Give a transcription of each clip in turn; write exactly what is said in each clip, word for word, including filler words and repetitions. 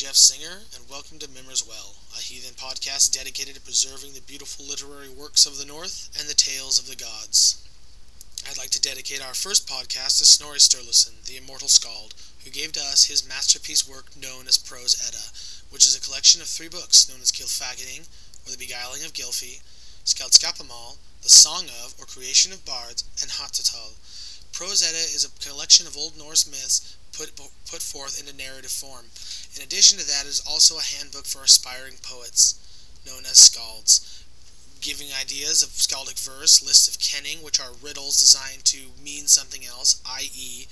Jeff Singer, and welcome to Mimmer's Well, a heathen podcast dedicated to preserving the beautiful literary works of the North and the tales of the gods. I'd like to dedicate our first podcast to Snorri Sturluson, the immortal skald, who gave to us his masterpiece work known as Prose Edda, which is a collection of three books known as Gylfaginning, or The Beguiling of Gylfi, Skaldskaparmal, The Song of, or Creation of Bards, and Hatatal. Prose Edda is a collection of Old Norse myths put put forth into narrative form. In addition to that, it is also a handbook for aspiring poets, known as skalds, giving ideas of skaldic verse, lists of kenning, which are riddles designed to mean something else, that is,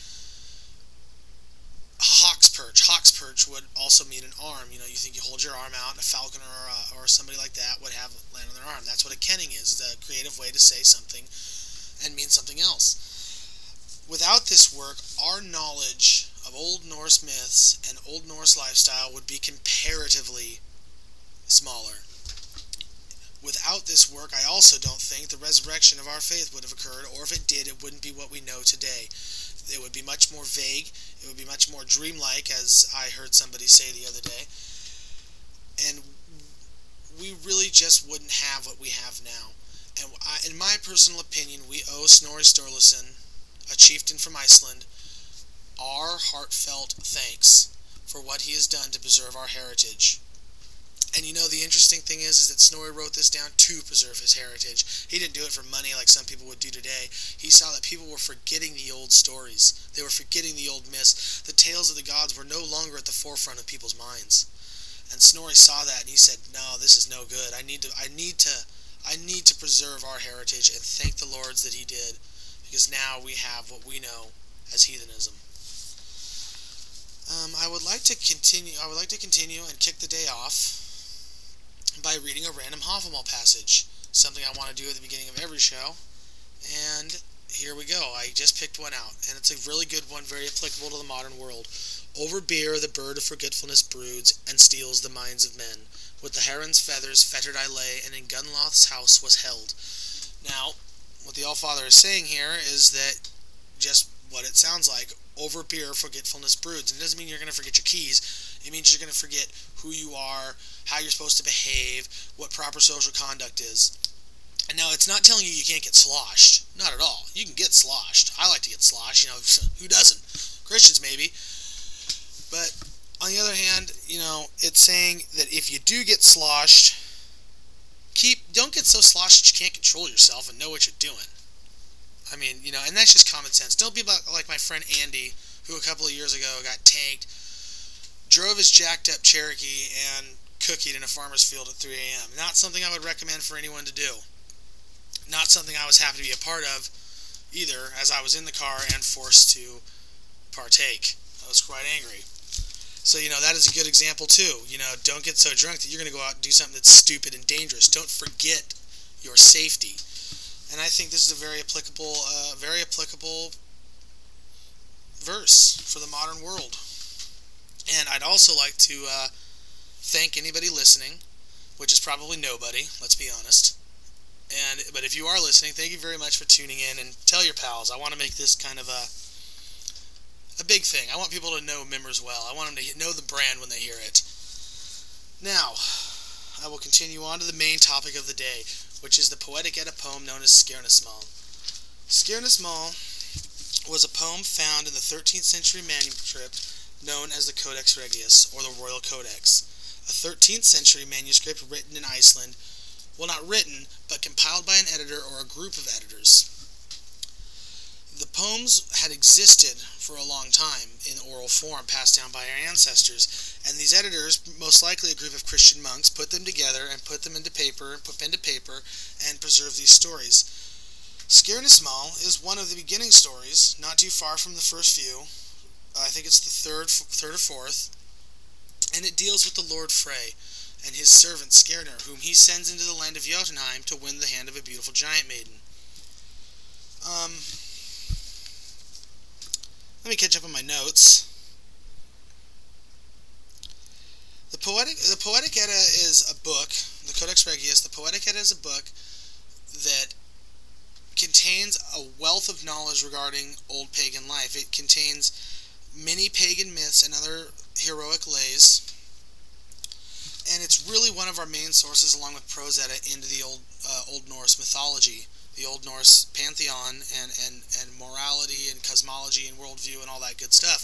hawk's perch. Hawk's perch would also mean an arm. You know, you think you hold your arm out, and a falcon or, a, or somebody like that would have land on their arm. That's what a kenning is, the creative way to say something and mean something else. Without this work, our knowledge of Old Norse myths and Old Norse lifestyle would be comparatively smaller. Without this work, I also don't think the resurrection of our faith would have occurred, or if it did, it wouldn't be what we know today. It would be much more vague, it would be much more dreamlike, as I heard somebody say the other day, and we really just wouldn't have what we have now. And I, in my personal opinion, we owe Snorri Sturluson, a chieftain from Iceland, our heartfelt thanks for what he has done to preserve our heritage. And you know, the interesting thing is, is that Snorri wrote this down to preserve his heritage. He didn't do it for money like some people would do today. He saw that people were forgetting the old stories. They were forgetting the old myths. The tales of the gods were no longer at the forefront of people's minds. And Snorri saw that and he said, no, this is no good. I need to, I need to, I need to preserve our heritage, and thank the lords that he did. Because now we have what we know as heathenism. Um, I would like to continue. I would like to continue and kick the day off by reading a random Havamal passage, something I want to do at the beginning of every show. And here we go. I just picked one out, and it's a really good one, very applicable to the modern world. Over beer the bird of forgetfulness broods and steals the minds of men. With the heron's feathers fettered I lay, and in Gunloth's house was held. Now, what the Allfather is saying here is that just what it sounds like. Over beer, forgetfulness broods. And it doesn't mean you're going to forget your keys. It means you're going to forget who you are, how you're supposed to behave, what proper social conduct is. And now, it's not telling you you can't get sloshed. Not at all. You can get sloshed. I like to get sloshed. You know, who doesn't? Christians, maybe. But on the other hand, you know, it's saying that if you do get sloshed, Keep, don't get so sloshed that you can't control yourself and know what you're doing. I mean, you know, and that's just common sense. Don't be like my friend Andy, who a couple of years ago got tanked, drove his jacked up Cherokee, and cookied in a farmer's field at three a.m. Not something I would recommend for anyone to do. Not something I was happy to be a part of either, as I was in the car and forced to partake. I was quite angry. So, you know, that is a good example, too. You know, don't get so drunk that you're going to go out and do something that's stupid and dangerous. Don't forget your safety. And I think this is a very applicable, uh, very applicable verse for the modern world. And I'd also like to uh, thank anybody listening, which is probably nobody, let's be honest. And But if you are listening, thank you very much for tuning in, and tell your pals. I want to make this kind of a A big thing. I want people to know Mimmer's Well. I want them to know the brand when they hear it. Now, I will continue on to the main topic of the day, which is the Poetic Edda poem known as Skirnismal. Skirnismal was a poem found in the thirteenth century manuscript known as the Codex Regius, or the Royal Codex. A thirteenth century manuscript written in Iceland, well, not written, but compiled by an editor or a group of editors. The poems had existed for a long time in oral form, passed down by our ancestors, and these editors, most likely a group of Christian monks, put them together and put them into paper, put pen to paper, and preserved these stories. Skirnismal is one of the beginning stories, not too far from the first few. I think it's the third, third or fourth, and it deals with the Lord Frey and his servant Skirnir, whom he sends into the land of Jotunheim to win the hand of a beautiful giant maiden. Um... Let me catch up on my notes. The Poetic, the Poetic Edda is a book, the Codex Regius. The Poetic Edda is a book that contains a wealth of knowledge regarding old pagan life. It contains many pagan myths and other heroic lays. and it's really one of our main sources, along with Prose Edda, into the old uh, Old Norse mythology, the Old Norse pantheon, and, and, and morality and cosmology and worldview and all that good stuff.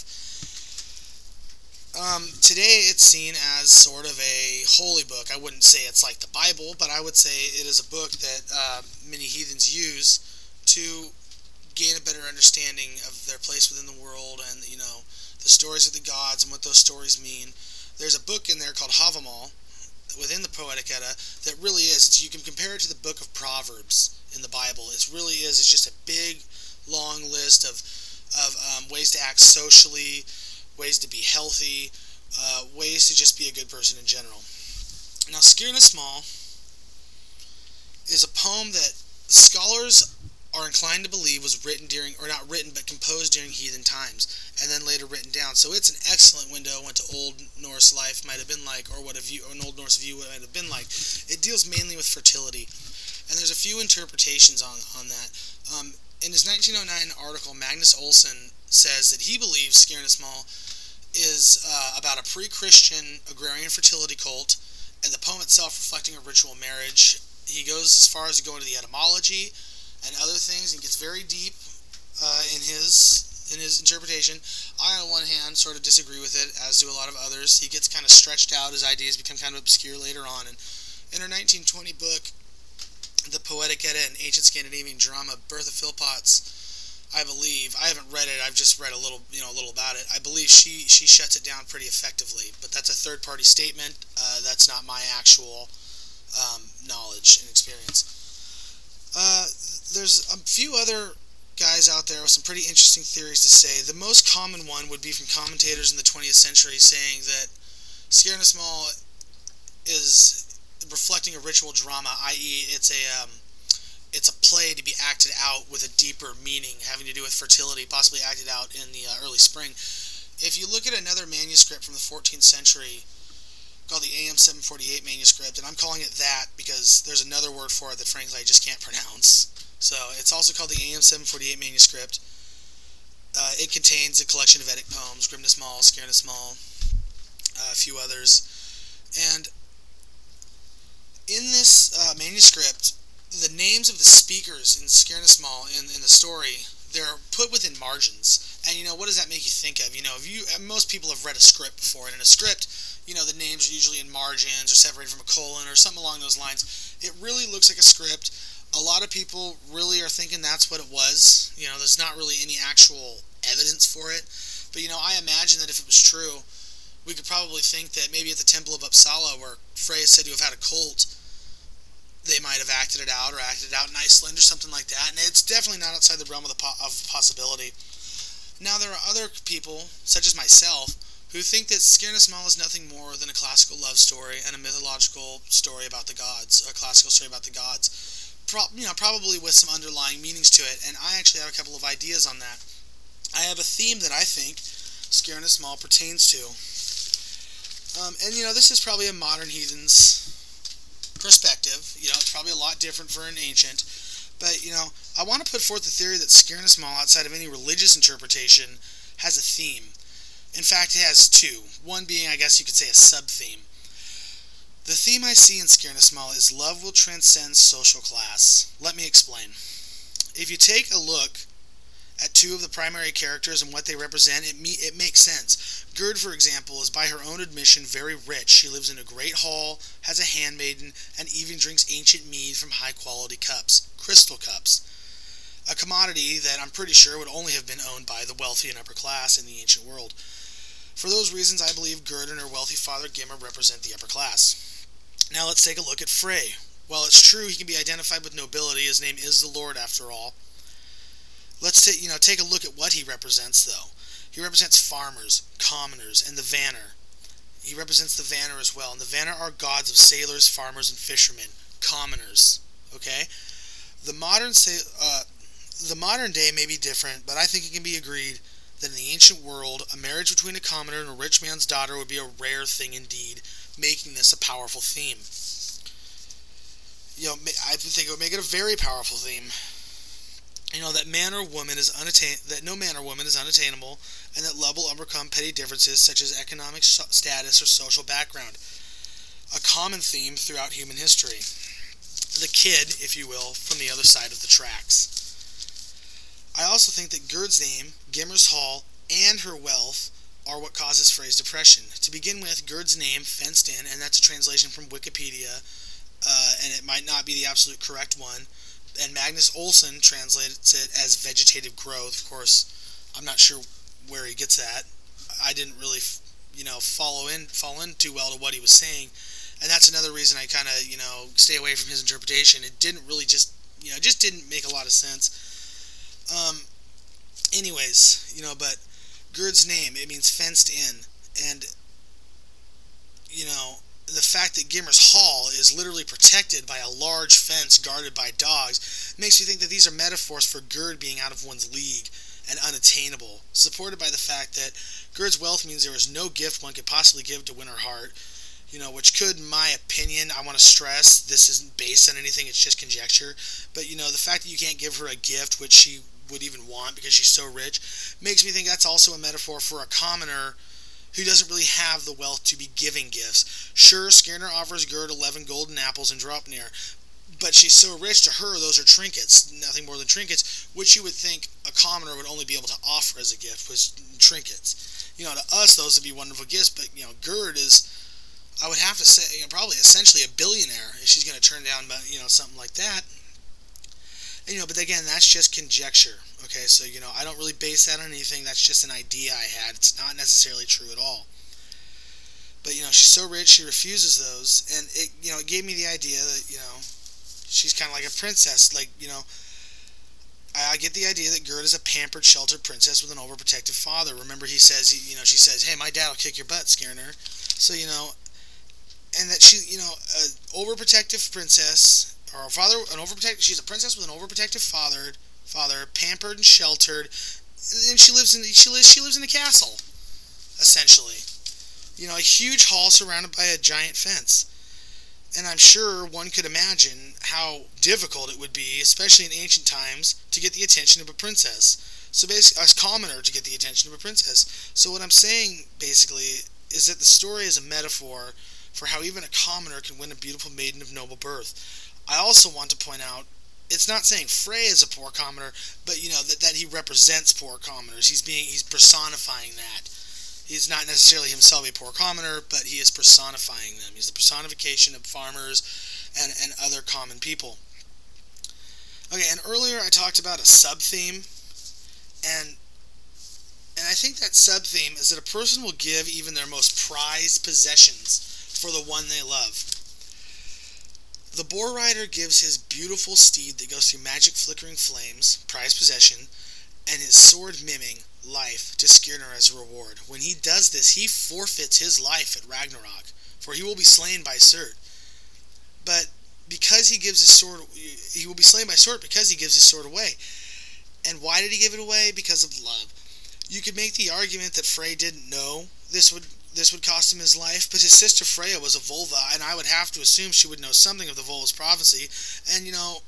Um, today it's seen as sort of a holy book. I wouldn't say it's like the Bible, but I would say it is a book that uh, many heathens use to gain a better understanding of their place within the world, and, you know, the stories of the gods and what those stories mean. There's a book in there called Havamal within the Poetic Edda that really is, it's, you can compare it to the book of Proverbs in the Bible. It really is, it's just a big, long list of, of um, ways to act socially, ways to be healthy, uh, ways to just be a good person in general. Now, Skirna Small is a poem that scholars are inclined to believe was written during, or not written, but composed during heathen times, and then later written down. So it's an excellent window into Old Norse life might have been like, or what a view, or an Old Norse view might have been like. It deals mainly with fertility, and there's a few interpretations on on that. Um, in his nineteen oh nine article, Magnus Olsson says that he believes Skirna Small is uh, about a pre-Christian agrarian fertility cult, and the poem itself reflecting a ritual marriage. He goes as far as to go into the etymology and other things, and gets very deep uh, in his in his interpretation. I, on one hand, sort of disagree with it, as do a lot of others. He gets kind of stretched out. His ideas become kind of obscure later on. And in her nineteen twenty book, The Poetic Edda and Ancient Scandinavian Drama, Bertha Philpotts, I believe, I haven't read it, I've just read a little, you know, a little about it. I believe she, she shuts it down pretty effectively, but that's a third-party statement. Uh, that's not my actual um, knowledge and experience. Uh, there's a few other guys out there with some pretty interesting theories to say. The most common one would be from commentators in the twentieth century saying that Skirna Small is reflecting a ritual drama, that is it's a um, it's a play to be acted out with a deeper meaning having to do with fertility, possibly acted out in the uh, early spring. If you look at another manuscript from the fourteenth century called the A M seven forty-eight manuscript, and I'm calling it that because there's another word for it that frankly I just can't pronounce. So it's also called the A M seven forty-eight manuscript. Uh, it contains a collection of Eddic poems, Grimna Small, Skirna Small, uh, a few others. And in this uh, manuscript, the names of the speakers in Skirna Small in, in the story, they're put within margins. And, you know, what does that make you think of? You know, if you, most people have read a script before, and in a script, you know, the names are usually in margins or separated from a colon or something along those lines. It really looks like a script. A lot of people really are thinking that's what it was. You know, there's not really any actual evidence for it. But, you know, I imagine that if it was true, we could probably think that maybe at the Temple of Uppsala, where Frey is said to have had a cult, they might have acted it out or acted it out in Iceland or something like that. And it's definitely not outside the realm of, the po- of possibility. Now, there are other people, such as myself, who think that Skirna Small is nothing more than a classical love story and a mythological story about the gods, a classical story about the gods. Pro- you know, probably with some underlying meanings to it, and I actually have a couple of ideas on that. I have a theme that I think Skirna Small pertains to. Um, and, you know, this is probably a modern heathen's perspective. You know, it's probably a lot different for an ancient. But, you know, I want to put forth the theory that Skirna Small, outside of any religious interpretation, has a theme. In fact, it has two. One being, I guess you could say, a sub-theme. The theme I see in Skirna Small is love will transcend social class. Let me explain. If you take a look at two of the primary characters and what they represent, it, me- it makes sense. Gerd, for example, is by her own admission very rich. She lives in a great hall, has a handmaiden, and even drinks ancient mead from high-quality cups, crystal cups. A commodity that I'm pretty sure would only have been owned by the wealthy and upper class in the ancient world. For those reasons, I believe Gerd and her wealthy father Gimmer represent the upper class. Now let's take a look at Frey. While it's true he can be identified with nobility, his name is the Lord after all. Let's t- you know take a look at what he represents, though. He represents farmers, commoners, and the Vanir. He represents the Vanir as well, and the Vanir are gods of sailors, farmers, and fishermen, commoners. Okay, the modern sa- uh, the modern day may be different, but I think it can be agreed that in the ancient world, a marriage between a commoner and a rich man's daughter would be a rare thing indeed, making this a powerful theme. You know, I think it would make it a very powerful theme. You know, that man or woman is unattain- that no man or woman is unattainable, and that love will overcome petty differences such as economic status or social background. a common theme throughout human history. The kid, if you will, from the other side of the tracks. I also think that Gerd's name, Gimmer's Hall, and her wealth are what causes Frey's depression. To begin with, Gerd's name, fenced in, and that's a translation from Wikipedia, uh, and it might not be the absolute correct one, and Magnus Olsson translates it as vegetative growth. Of course, I'm not sure where he gets that. I didn't really, you know, follow in, fall in too well to what he was saying, and that's another reason I kind of, you know, stay away from his interpretation. It didn't really just, you know, just didn't make a lot of sense. Um, anyways, you know, but Gerd's name, it means fenced in, and, you know, the fact that Gimmer's Hall is literally protected by a large fence guarded by dogs makes you think that these are metaphors for Gerd being out of one's league and unattainable, supported by the fact that Gerd's wealth means there is no gift one could possibly give to win her heart, you know, which could, in my opinion, I want to stress, this isn't based on anything, it's just conjecture, but, you know, the fact that you can't give her a gift which she would even want because she's so rich makes me think that's also a metaphor for a commoner who doesn't really have the wealth to be giving gifts. Sure, Skirner offers Gerd eleven golden apples and Draupnir, but she's so rich, to her those are trinkets, nothing more than trinkets, which you would think a commoner would only be able to offer as a gift, was trinkets. You know, to us those would be wonderful gifts, but, you know, Gerd is, I would have to say, you know, probably essentially a billionaire if she's going to turn down, you know, something like that. And, you know, but again, that's just conjecture, okay? So, you know, I don't really base that on anything. That's just an idea I had. It's not necessarily true at all. But, you know, she's so rich, she refuses those, and it, you know, it gave me the idea that, you know, she's kind of like a princess. Like, you know, I, I get the idea that Gerd is a pampered, sheltered princess with an overprotective father. Remember, he says, you know, she says, hey, my dad will kick your butt, Skirner. So, you know, and that she, you know, an overprotective princess, or a father, an overprotective, she's a princess with an overprotective father, father, pampered and sheltered, and she lives in, she lives, she lives in a castle, essentially. You know, a huge hall surrounded by a giant fence. And I'm sure one could imagine how difficult it would be, especially in ancient times, to get the attention of a princess. So basically, a commoner to get the attention of a princess. So what I'm saying, basically, is that the story is a metaphor for how even a commoner can win a beautiful maiden of noble birth. I also want to point out, it's not saying Frey is a poor commoner, but, you know, that, that he represents poor commoners. He's being, he's personifying that. He's not necessarily himself a poor commoner, but he is personifying them. He's the personification of farmers and, and other common people. Okay, and earlier I talked about a sub-theme, and and I think that sub-theme is that a person will give even their most prized possessions for the one they love. The boar rider gives his beautiful steed that goes through magic flickering flames, prized possession, and his sword miming life to Skirner as a reward. When he does this, he forfeits his life at Ragnarok, for he will be slain by Surt. But because he gives his sword, he will be slain by Surt because he gives his sword away. And why did he give it away? Because of love. You could make the argument that Frey didn't know this would this would cost him his life, but his sister Freya was a Volva, and I would have to assume she would know something of the Volva's prophecy, and, you know,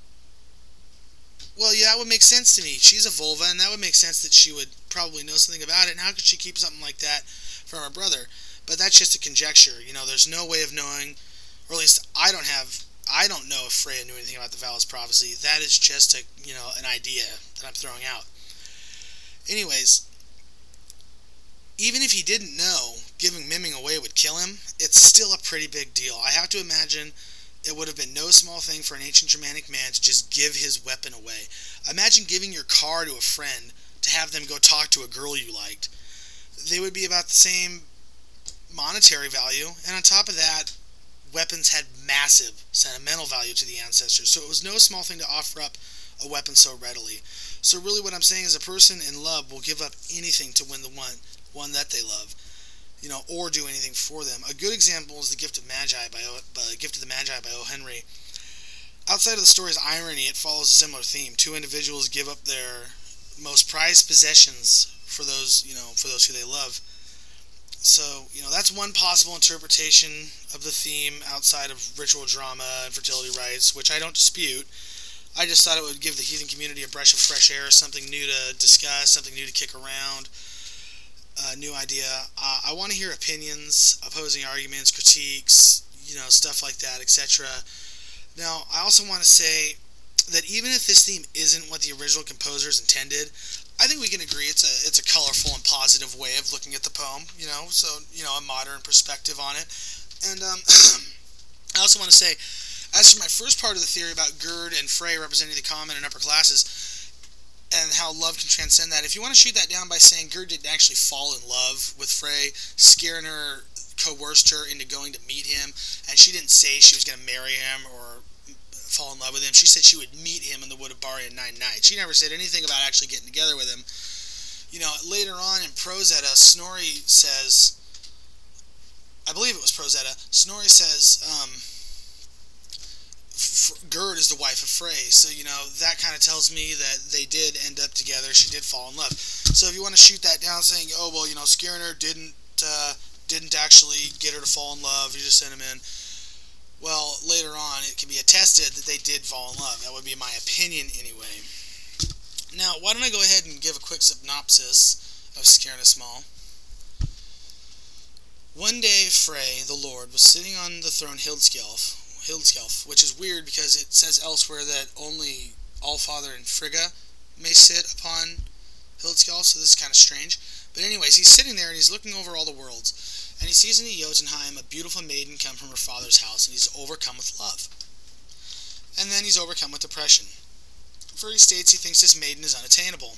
well, yeah, that would make sense to me. She's a Volva, and that would make sense that she would probably know something about it, and how could she keep something like that from her brother? But that's just a conjecture. You know, there's no way of knowing, or at least I don't have, I don't know if Freya knew anything about the Vala's prophecy. That is just a, you know, an idea that I'm throwing out. Anyways, even if he didn't know giving miming away would kill him, it's still a pretty big deal. I have to imagine it would have been no small thing for an ancient Germanic man to just give his weapon away. Imagine giving your car to a friend to have them go talk to a girl you liked. They would be about the same monetary value, and on top of that, weapons had massive sentimental value to the ancestors, so it was no small thing to offer up a weapon so readily. So really what I'm saying is a person in love will give up anything to win the one one that they love, you know, or do anything for them. A good example is the Gift of Magi by o, uh, Gift of the Magi by O. Henry. Outside of the story's irony, it follows a similar theme. Two individuals give up their most prized possessions for those, you know, for those who they love. So, you know, that's one possible interpretation of the theme outside of ritual drama and fertility rites, which I don't dispute. I just thought it would give the heathen community a breath of fresh air, something new to discuss, something new to kick around. Uh, new idea. Uh, I want to hear opinions, opposing arguments, critiques. you know, stuff like that, et cetera. Now, I also want to say that even if this theme isn't what the original composers intended, I think we can agree it's a it's a colorful and positive way of looking at the poem, you know, so, you know, a modern perspective on it. And um, I also want to say, as for my first part of the theory about Gerd and Frey representing the common and upper classes, and how love can transcend that, if you want to shoot that down by saying Gerd didn't actually fall in love with Frey, Skirnir coerced her into going to meet him, and she didn't say she was going to marry him or fall in love with him. She said she would meet him in the Wood of Baria in nine nights. She never said anything about actually getting together with him. You know, later on in Prose Edda, Snorri says, I believe it was Prose Edda, Snorri says, um, Gerd is the wife of Frey, so, you know, that kind of tells me that they did end up together. She did fall in love. So if you want to shoot that down saying, oh, well, you know, Skirnir didn't, uh, didn't actually get her to fall in love, he just sent him in, well, later on it can be attested that they did fall in love. That would be my opinion anyway. Now, why don't I go ahead and give a quick synopsis of Skirnir Small. One day, Frey, the Lord, was sitting on the throne Hildskjalf, Hildskjalf, which is weird because it says elsewhere that only Allfather and Frigga may sit upon Hildskjalf, so this is kind of strange. But anyways, he's sitting there and he's looking over all the worlds, and he sees in the Jotunheim a beautiful maiden come from her father's house, and he's overcome with love. And then he's overcome with depression, for he states he thinks this maiden is unattainable.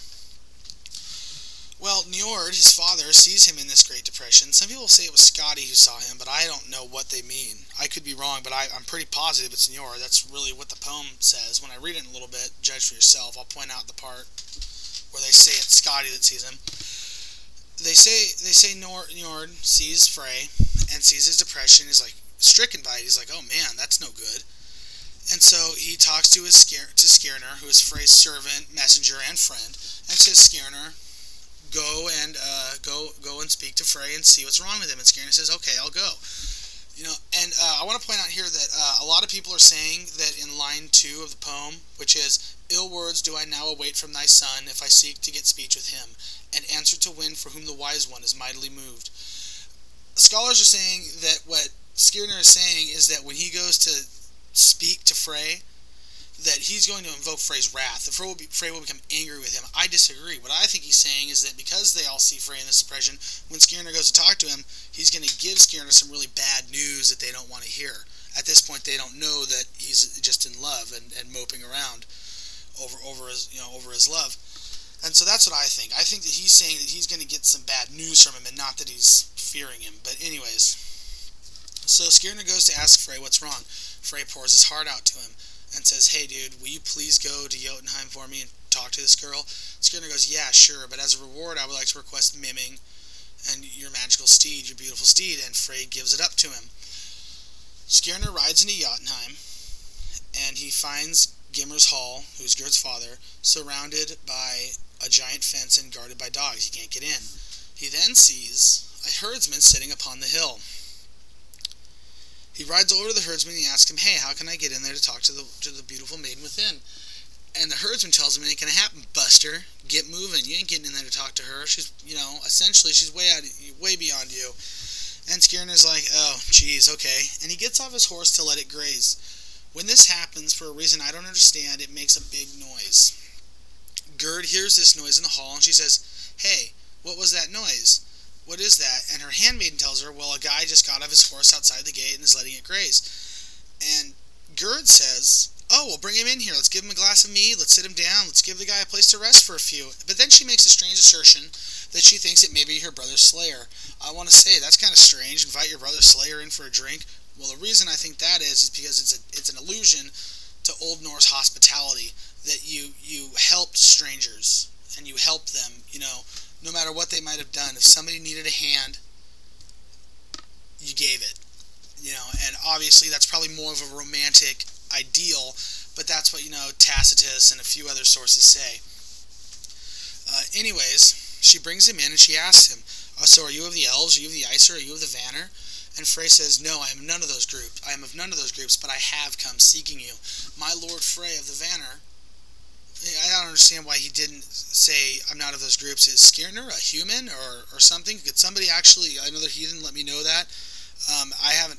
Well, Njord, his father, sees him in this great depression. Some people say it was Skadi who saw him, but I don't know what they mean. I could be wrong, but I, I'm pretty positive it's Njord. That's really what the poem says. When I read it in a little bit, judge for yourself. I'll point out the part where they say it's Skadi that sees him. They say they say Njord sees Frey and sees his depression. He's like stricken by it. He's like, oh man, that's no good. And so he talks to his to Skirnir, who is Frey's servant, messenger, and friend, and says, Skirnir, go and uh, go go and speak to Frey and see what's wrong with him. And Skirnir says, okay, I'll go. You know, and uh, I want to point out here that uh, a lot of people are saying that in line two of the poem, which is, ill words do I now await from thy son, if I seek to get speech with him, and answer to win for whom the wise one is mightily moved. Scholars are saying that what Skirnir is saying is that when he goes to speak to Frey, that he's going to invoke Frey's wrath. That Frey will, be, Frey will become angry with him. I disagree. What I think he's saying is that because they all see Frey in this depression, when Skirnir goes to talk to him, he's going to give Skirnir some really bad news that they don't want to hear. At this point, they don't know that he's just in love and, and moping around over over his you know over his love. And so that's what I think. I think that he's saying that he's going to get some bad news from him, and not that he's fearing him. But anyways, so Skirnir goes to ask Frey what's wrong. Frey pours his heart out to him and says, hey dude, will you please go to Jotunheim for me and talk to this girl? Skirnir goes, yeah, sure, but as a reward I would like to request Miming and your magical steed, your beautiful steed, and Frey gives it up to him. Skirnir rides into Jotunheim, and he finds Gimmer's Hall, who's Gerd's father, surrounded by a giant fence and guarded by dogs. He can't get in. He then sees a herdsman sitting upon the hill. He rides over to the herdsman and he asks him, hey, how can I get in there to talk to the to the beautiful maiden within? And the herdsman tells him, it ain't gonna happen, Buster. Get moving. You ain't getting in there to talk to her. She's, you know, essentially she's way out, way beyond you. And Skirnir's like, oh, geez, okay. And he gets off his horse to let it graze. When this happens, for a reason I don't understand, it makes a big noise. Gerd hears this noise in the hall, and she says, hey, what was that noise? What is that? And her handmaiden tells her, well, a guy just got off his horse outside the gate and is letting it graze. And Gerd says, oh, well, bring him in here. Let's give him a glass of mead. Let's sit him down. Let's give the guy a place to rest for a few. But then she makes a strange assertion that she thinks it may be her brother Slayer. I want to say, that's kind of strange. Invite your brother Slayer in for a drink. Well, the reason I think that is, is because it's a, it's an allusion to Old Norse hospitality, that you, you helped strangers, and you helped them, you know, no matter what they might have done. If somebody needed a hand, you gave it, you know, and obviously that's probably more of a romantic ideal, but that's what, you know, Tacitus and a few other sources say. Uh, anyways, she brings him in and she asks him, oh, so are you of the Elves, are you of the Aesir, are you of the Vanir? And Frey says, no, I am none of those groups. I am of none of those groups, but I have come seeking you. My Lord Frey of the Vanir. I don't understand why he didn't say, I'm not of those groups. Is Skirnir a human or, or something? Could somebody actually, I know that he didn't let me know that. Um, I haven't found anything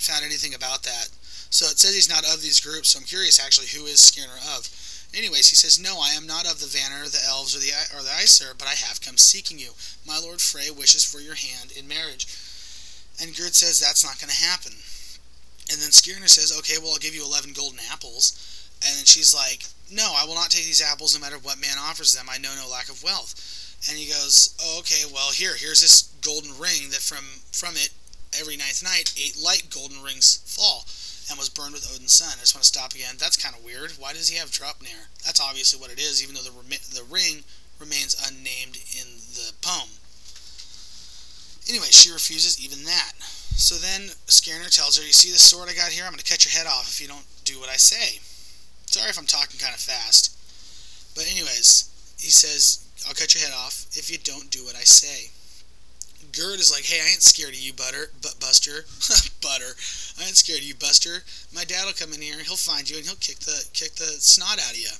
anything about that. So it says he's not of these groups, so I'm curious actually who is Skirnir of. Anyways, he says, "No, I am not of the Vanir, the Elves, or the or the Aesir, but I have come seeking you. My lord Frey wishes for your hand in marriage." And Gerd says that's not going to happen. And then Skirnir says, "Okay, well, I'll give you eleven golden apples." And then she's like, "No, I will not take these apples no matter what man offers them. I know no lack of wealth." And he goes, "Oh, okay, well, here, here's this golden ring that from from it, every ninth night, eight light golden rings fall, and was burned with Odin's son." I just want to stop again. That's kind of weird. Why does he have Draupnir? That's obviously what it is, even though the rem- the ring remains unnamed in the poem. Anyway, she refuses even that. So then Skirnir tells her, "You see this sword I got here? I'm going to cut your head off if you don't do what I say." Sorry if I'm talking kind of fast. But anyways, he says, "I'll cut your head off if you don't do what I say." Gerd is like, "Hey, I ain't scared of you, Butter, but Buster, Butter. I ain't scared of you, Buster. My dad'll come in here, he'll find you, and he'll kick the kick the snot out of you."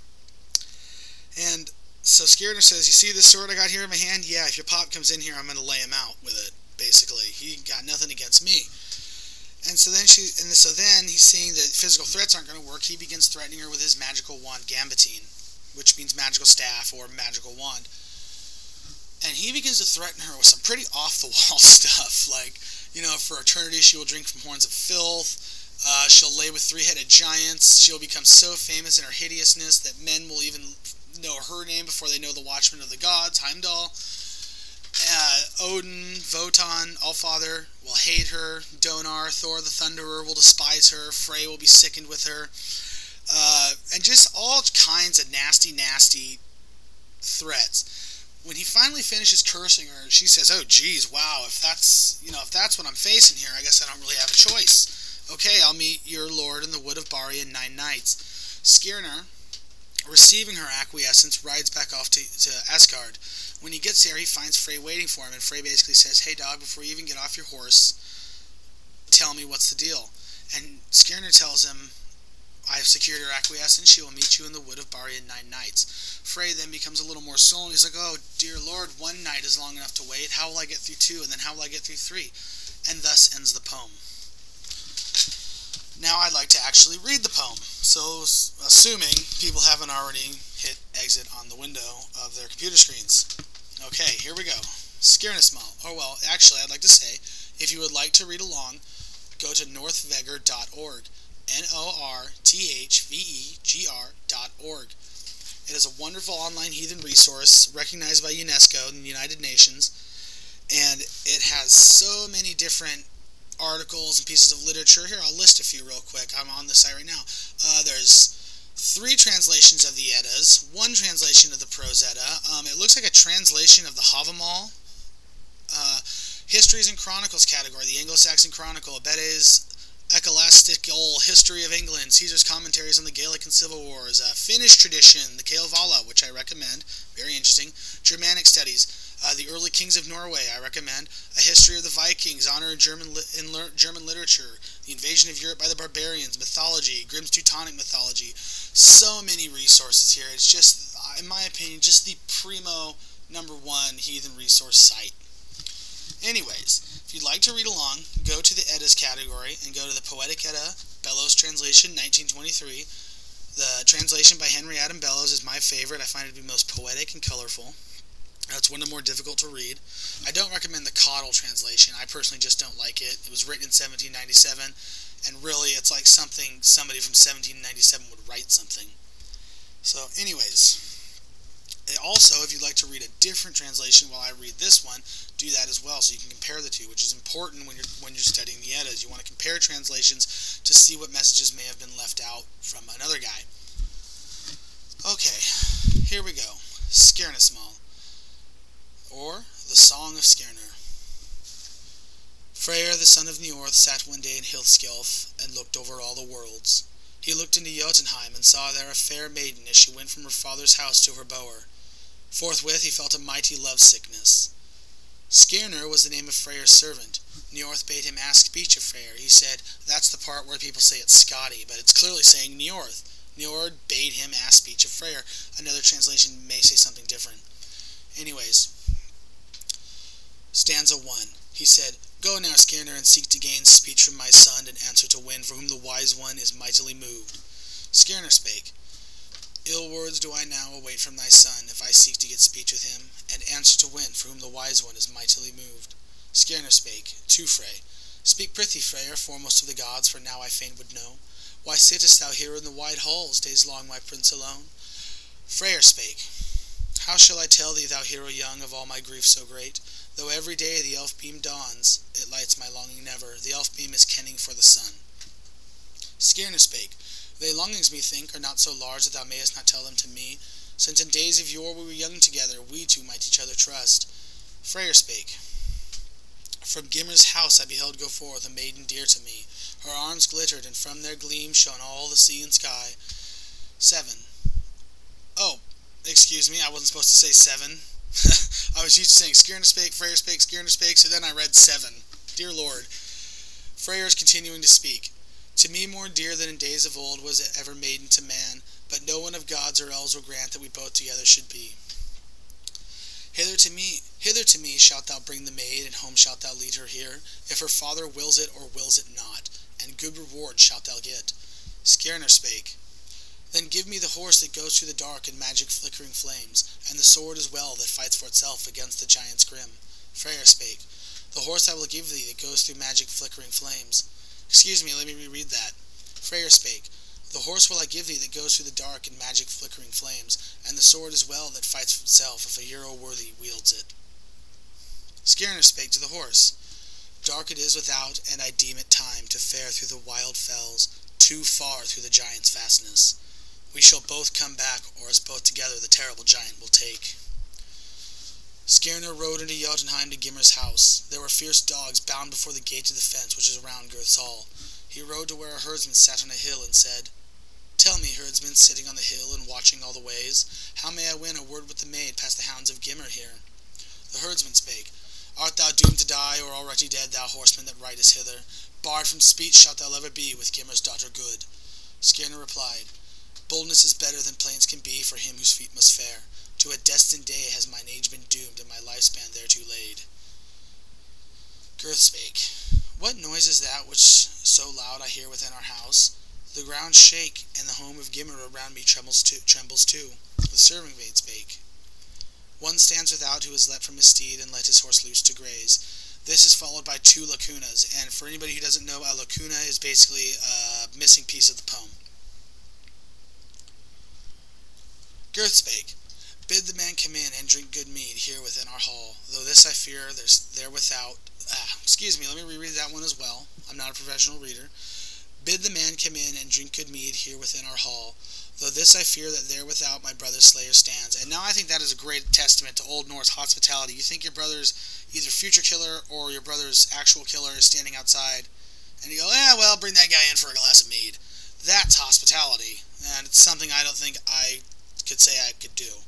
And so Skirnir says, "You see this sword I got here in my hand? Yeah, if your pop comes in here, I'm going to lay him out with it. Basically, he got nothing against me." And so then she, and so then he's seeing that physical threats aren't going to work. He begins threatening her with his magical wand, Gambitine, which means magical staff or magical wand. And he begins to threaten her with some pretty off-the-wall stuff, like, you know, for eternity she will drink from horns of filth, uh, she'll lay with three-headed giants, she'll become so famous in her hideousness that men will even know her name before they know the Watchman of the Gods, Heimdall. Uh, Odin, Wotan, Allfather will hate her, Donar, Thor the Thunderer will despise her, Frey will be sickened with her, uh, and just all kinds of nasty, nasty threats. When he finally finishes cursing her, she says, "Oh, geez, wow, if that's, you know, if that's what I'm facing here, I guess I don't really have a choice. Okay, I'll meet your lord in the wood of Bari in nine nights." Skirnir, receiving her acquiescence, rides back off to, to Asgard. When he gets there, he finds Frey waiting for him, and Frey basically says, "Hey, dog, before you even get off your horse, tell me what's the deal." And Skirnir tells him, "I have secured her acquiescence. She will meet you in the wood of Bari in nine nights." Frey then becomes a little more sullen. He's like, "Oh, dear Lord, one night is long enough to wait. How will I get through two? And then how will I get through three?" And thus ends the poem. Now I'd like to actually read the poem. So, assuming people haven't already hit exit on the window of their computer screens. Okay, here we go. Skirnismal. Oh, well, actually, I'd like to say, if you would like to read along, go to northveger dot org. N O R T H V E G R dot org. It is a wonderful online heathen resource recognized by UNESCO and the United Nations, and it has so many different articles and pieces of literature. Here, I'll list a few real quick. I'm on the site right now. Uh, there's three translations of the Eddas, one translation of the Prose Edda. Um, it looks like a translation of the Havamal. Uh, Histories and Chronicles category, the Anglo-Saxon Chronicle, Bede's Ecclesiastical History of England, Caesar's Commentaries on the Gaelic and Civil Wars, uh, Finnish Tradition, the Kalevala, which I recommend, very interesting, Germanic Studies, uh, the Early Kings of Norway, I recommend, A History of the Vikings, Honor in German, li- in le- German Literature, The Invasion of Europe by the Barbarians, Mythology, Grimm's Teutonic Mythology, so many resources here. It's just, in my opinion, just the primo number one heathen resource site. Anyways, if you'd like to read along, go to the Eddas category and go to the Poetic Edda, Bellows translation, nineteen twenty-three. The translation by Henry Adam Bellows is my favorite. I find it to be most poetic and colorful. Uh, it's one of the more difficult to read. I don't recommend the Caudle translation. I personally just don't like it. It was written in seventeen ninety-seven, and really it's like something somebody from seventeen ninety-seven would write something. So anyways, also, if you'd like to read a different translation while I read this one, do that as well so you can compare the two, which is important when you're when you're studying the Eddas. You want to compare translations to see what messages may have been left out from another guy. Okay, here we go. Skirnismal, or the Song of Skirnir. Freyr, the son of Njord, sat one day in Hilskjalf and looked over all the worlds. He looked into Jotunheim and saw there a fair maiden as she went from her father's house to her bower. Forthwith he felt a mighty love-sickness. Skirnir was the name of Freyr's servant. Njord bade him ask speech of Freyr. He said, "That's the part where people say it's Scotty, but it's clearly saying Njord." Njord bade him ask speech of Freyr. Another translation may say something different. Anyways, stanza one. He said, Go now, Skirnir, and seek to gain speech from my son, and answer to win, for whom the wise one is mightily moved. Skirnir spake, Ill words do I now await from thy son, if I seek to get speech with him, and answer to win, for whom the wise one is mightily moved. Skirnir spake to Frey, Speak prithee, Freyr, foremost of the gods, for now I fain would know, why sittest thou here in the wide halls, days long, my prince, alone? Freyr spake, How shall I tell thee, thou hero young, of all my grief so great? Though every day the elf beam dawns, it lights my longing never, the elf beam is kenning for the sun. Skirnir spake, Thy longings, methinks, are not so large that thou mayest not tell them to me, since in days of yore we were young together, we two might each other trust. Freyr spake, From Gymer's house I beheld go forth a maiden dear to me, her arms glittered, and from their gleam shone all the sea and sky. Seven. Oh, excuse me, I wasn't supposed to say seven. I was used to saying Skirnir spake, Freyr spake, Skirnir spake, so then I read seven. Dear Lord. Freyr is continuing to speak. To me more dear than in days of old was it ever maiden to man, but no one of gods or elves will grant that we both together should be. Hither to me, hither to me shalt thou bring the maid, and home shalt thou lead her here, if her father wills it or wills it not, and good reward shalt thou get. Skirnir spake, Then give me the horse that goes through the dark and magic flickering flames, and the sword as well that fights for itself against the giant's grim. Freyr spake, The horse I will give thee that goes through magic flickering flames. Excuse me, let me reread that. Freyr spake, The horse will I give thee that goes through the dark and magic flickering flames, and the sword as well that fights for itself if a hero worthy wields it. Skirnir spake to the horse, Dark it is without, and I deem it time to fare through the wild fells, too far through the giant's fastness. We shall both come back, or as both together the terrible giant will take. Skirnir rode into Jotunheim to Gymer's house. There were fierce dogs bound before the gate of the fence which is around Gurth's hall. He rode to where a herdsman sat on a hill and said, Tell me, herdsman, sitting on the hill and watching all the ways, how may I win a word with the maid past the hounds of Gymer here? The herdsman spake, Art thou doomed to die, or already dead, thou horseman that ridest hither? Barred from speech shalt thou ever be with Gymer's daughter good. Skirnir replied, Boldness is better than plains can be for him whose feet must fare. To a destined day has mine age been doomed, and my lifespan thereto laid. Gurth spake, What noise is that which so loud I hear within our house? The ground shake, and the home of Gymer around me trembles too. Trembles too. The serving maid spake, One stands without who has leapt from his steed and let his horse loose to graze. This is followed by two lacunas, and for anybody who doesn't know, a lacuna is basically a missing piece of the poem. Gurth spake, Bid the man come in and drink good mead here within our hall, though this I fear there's there without. Ah, excuse me, let me reread that one as well. I'm not a professional reader. Bid the man come in and drink good mead here within our hall, though this I fear that there without my brother's slayer stands. And now I think that is a great testament to Old Norse hospitality. You think your brother's either future killer or your brother's actual killer is standing outside, and you go, eh, well, bring that guy in for a glass of mead. That's hospitality, and it's something I don't think I could say I could do.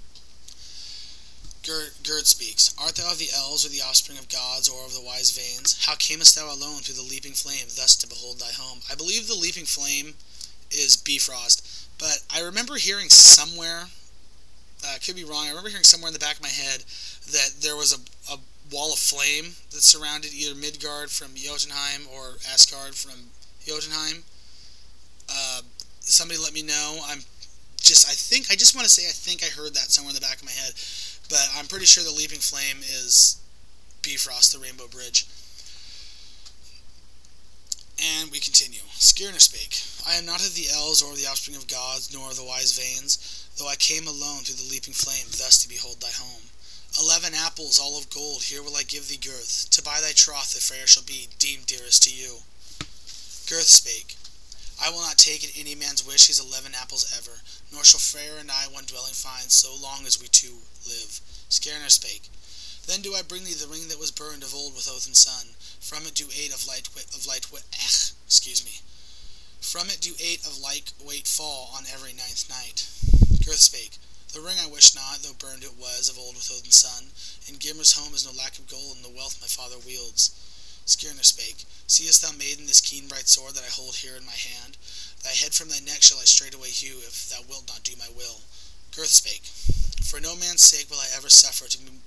Gerd, Gerd speaks, Art thou of the elves, or the offspring of gods, or of the wise Vanes? How camest thou alone through the leaping flame, thus to behold thy home? I believe the leaping flame is Bifrost, but I remember hearing somewhere, I uh, could be wrong, I remember hearing somewhere in the back of my head that there was a, a wall of flame that surrounded either Midgard from Jotunheim or Asgard from Jotunheim. Uh, somebody let me know. I'm just, I think, I just want to say I think I heard that somewhere in the back of my head. But I'm pretty sure the Leaping Flame is Bifrost, the Rainbow Bridge. And we continue. Skirnir spake, I am not of the elves or the offspring of gods, nor of the wise Vanes, though I came alone through the leaping flame, thus to behold thy home. Eleven apples, all of gold, here will I give thee, Gurth, to buy thy troth that Freyr shall be deemed dearest to you. Gurth spake, I will not take at any man's wish his eleven apples ever, nor shall Freyr and I one dwelling find, so long as we two live. Skirnir spake, Then do I bring thee the ring that was burned of old with oath and sun. From it do eight of light weight of light weight. Eh, excuse me. From it do eight of light weight fall on every ninth night. Gurth spake, The ring I wish not, though burned it was of old with oath and sun. In Gymer's home is no lack of gold, and the wealth my father wields. Skirnir spake, Seest thou, maiden, this keen bright sword that I hold here in my hand? Thy head from thy neck shall I straightway hew, if thou wilt not do my will. Gurth spake, For no man's sake will I ever suffer to be, to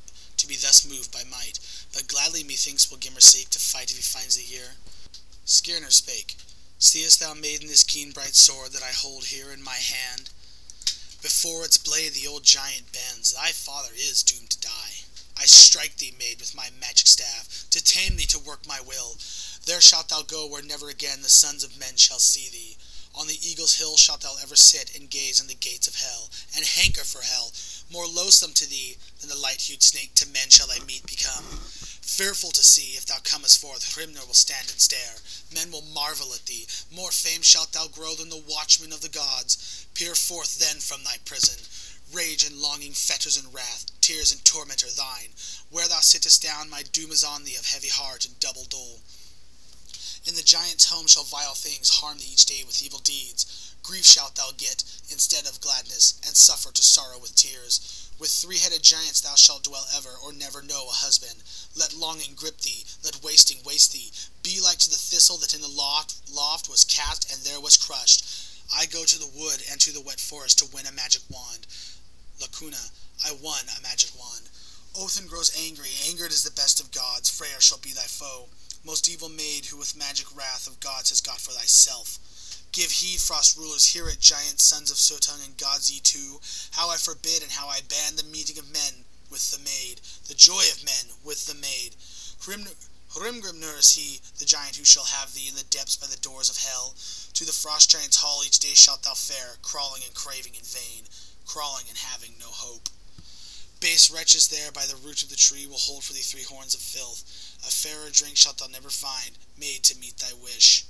to be thus moved by might, but gladly methinks will Gimmer seek to fight if he finds thee here. Skirnir spake, Seest thou, maiden, this keen bright sword that I hold here in my hand? Before its blade the old giant bends, thy father is doomed to die. I strike thee, maid, with my magic staff, to tame thee, to work my will. There shalt thou go where never again the sons of men shall see thee. On the eagle's hill shalt thou ever sit and gaze on the gates of hell, and hanker for hell. More loathsome to thee than the light-hued snake to men shall thy meat become. Fearful to see, if thou comest forth, Hrimnir will stand and stare. Men will marvel at thee. More famed shalt thou grow than the watchmen of the gods. Peer forth then from thy prison. Rage and longing, fetters and wrath, tears and torment are thine. Where thou sittest down, my doom is on thee of heavy heart and double dole. In the giant's home shall vile things harm thee each day with evil deeds. Grief shalt thou get instead of gladness, and suffer to sorrow with tears. With three-headed giants thou shalt dwell ever, or never know a husband. Let longing grip thee, let wasting waste thee. Be like to the thistle that in the loft, loft was cast and there was crushed. I go to the wood and to the wet forest to win a magic wand. Lacuna, I won a magic wand. Othin grows angry, angered is the best of gods. Freyr shall be thy foe, most evil maid who with magic wrath of gods has got for thyself. Give heed, frost rulers, hear it, giant sons of Suttung and gods ye too, how I forbid and how I ban the meeting of men with the maid, the joy of men with the maid. Hrimgrimnir is he, the giant who shall have thee in the depths by the doors of hell. To the frost giant's hall each day shalt thou fare, crawling and craving in vain, crawling and having no hope. Base wretches there by the root of the tree will hold for thee three horns of filth. A fairer drink shalt thou never find, made to meet thy wish.